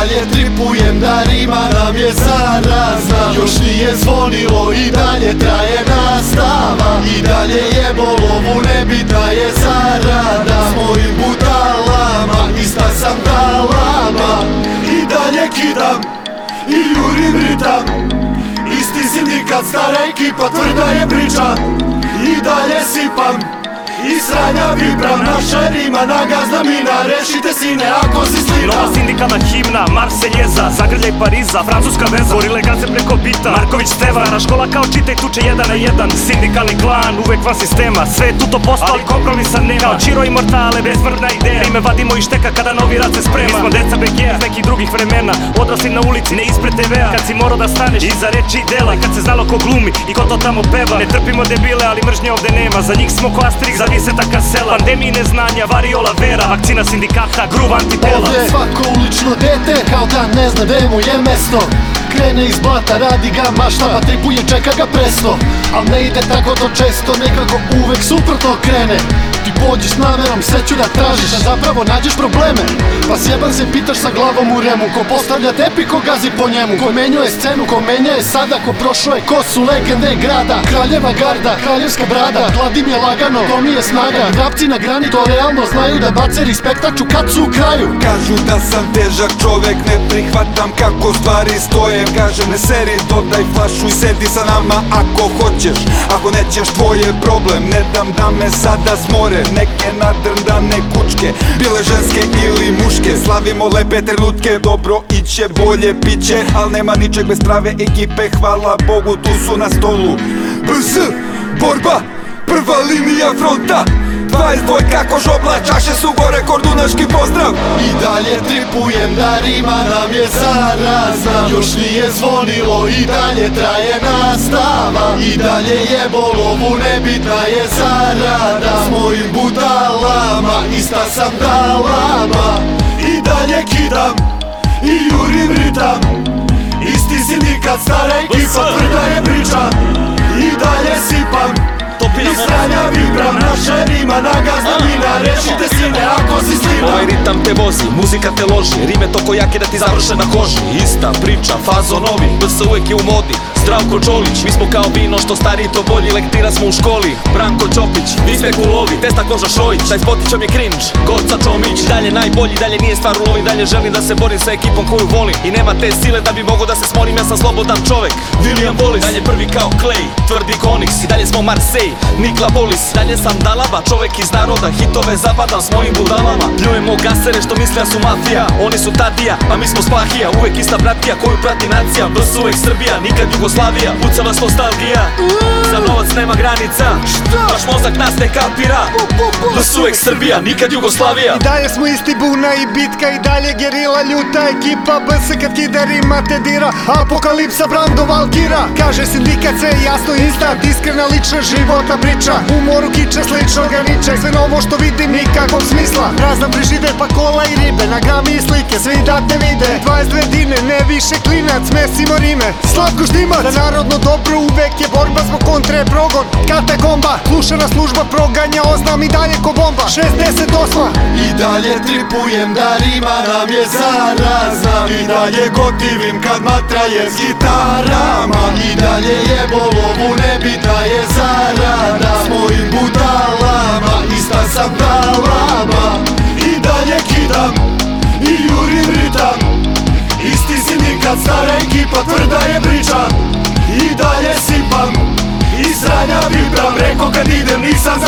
dalje tripujem da rima nam je zarazna. Još nije zvonilo i dalje traje nastava. I dalje jebo lovu, nebitna je zarada. S mojim budalama, ista sam dalama. I dalje kidam i jurim ritam. Isti sindikat, stara ekipa, tvrda je priča. I dalje sipam i sranja vibram, naša rima na gazda mina. Rešite sine ako si slina. Nova sindikalna himna, Marseljeza, zagrljaj Pariza, francuska veza, gorile gaze preko bita, Marković Steva, stara škola kao čitaj tuče 1 na 1. Sindikalni klan, uvek van sistema, sve je tuto posto, ali kompromisa nema. Kao Čiro i Mortale, bezmrtna ideja, ime vadimo iz šteka kada novi rad se sprema. Mi smo deca BG-a, iz nekih drugih vremena, odrasli na ulici, ne ispred TV-a. Kad si morao da staneš iza reči i dela, kad se znalo ko glumi i ko to tamo peva. Ne trpimo debile, ali mržnje ovde nema, za njih smo ko Asterix, za Viseta Kasela. Pandemiji neznanja, variola vera, vakcina sindikata, gruva antitela. Ovdje je svako ulično dete, kao da ne zna gde mu je mesto. Krene iz blata, radi ga mašta, pa tripuje, čeka ga presto. Al ne ide tako to često, nekako uvek suprotno krene. Ti pođeš s namerom, sreću da tražiš, a zapravo nađeš probleme. Pa sjeban se pitaš sa glavom u remu, ko postavlja tepi, ko gazi po njemu, ko menjuje scenu, ko menjaje sada, ko prošao je, ko su legende grada. Kraljeva garda, kraljevska brada, gladim je lagano, to mi je snaga. Vrapci na grani to realno znaju, da bace respektaču kad su u kraju. Kažu da sam težak čovek, ne prihvatam kako stvari stoje. Kažem ne seri, dodaj flašu i sedi sa nama ako hoćeš. Ako nećeš, tvoj je problem, ne dam da me sada smore. Neke nadrndane kučke, bile ženske ili muške. Slavimo lepe trenutke, dobro iće, bolje piće. Al nema ničeg bez prave ekipe, hvala Bogu tu su na stolu. BS, borba, prva linija fronta. 22 kako žobla, čaše su gore, kordunaški pozdrav. I dalje tripujem da rima nam je zarazna. Još nije zvonilo i dalje traje nastava. I dalje jebo lovu, nebitna je zarada. S mojim budalama, ista sam dalama. I dalje kidam i jurim ritam. Isti sindikat, stara ekipa, tvrda je priča. I dalje sipam i sranja vibram, naša rima na gazda mina. Rešite sine ako si slina. Ovaj ritam te vozi, muzika te loži, rime toko jake da ti završe na koži. Ista priča, fazo novi, BS uvek je u modi. Zdravko Čolić, mi smo kao vino, što stariji to bolji, lektira smo u školi. Branko Ćopić, vi ste kulovi, Testa Koža Šojić, taj spotićom je cringe, Goca Čomić. Dalje najbolji, dalje nije stvar u lovi, dalje želim da se borim sa ekipom koju volim. I nema te sile da bi mogo da se smorim, ja sam slobodan čovek, William Bolis. Dalje prvi kao Clay, tvrdi Konix, i dalje smo Marseille, Nikla Bolis. Dalje sam Dalaba, čovek iz naroda, hitove zapadam s mojim budalama. Pljujemo gasere što misle su mafija, oni su Tadija, a mi smo Spahija. Uvek ista bratija koju prati nacija, BS uvek Srbija, nikad Jugoslavija. Puca vas nostalgija, za novac nema granica, vaš mozak nas ne kapira. BS uvek Srbija, nikad Jugoslavija. I dalje smo isti buna i bitka, i dalje gerila, ljuta ekipa. BS kad kida rima te dira, apokalipsa Brando Valkira. Kaže sindikat sve jasno, instant, iskrena lična života priča. U moru kiča slično ganiče, sve novo što vidim nikakvog smisla. Prazna frižider pa kola i ribe, na gami i slike, svi da te vide. 22 dine, ne više klinac, mesimo rime, Slavko Štimac. Za narodno dobro uvek je borba, zbog kontre je progon, katakomba. Slušana služba proganja, oznam i dalje ko bomba, 68. I dalje tripujem da rima nam je zarazna. I dalje gotivim kad matraje s gitarama. I dalje jebo lovu, nebitna je zarada. S mojim budalama, ista sam dalama. I dalje kidam i jurim ritam. Isti sindikat, stara ekipa, tvrda je priča. I dalje sipam i sranja vibram. Reko kad idem nisam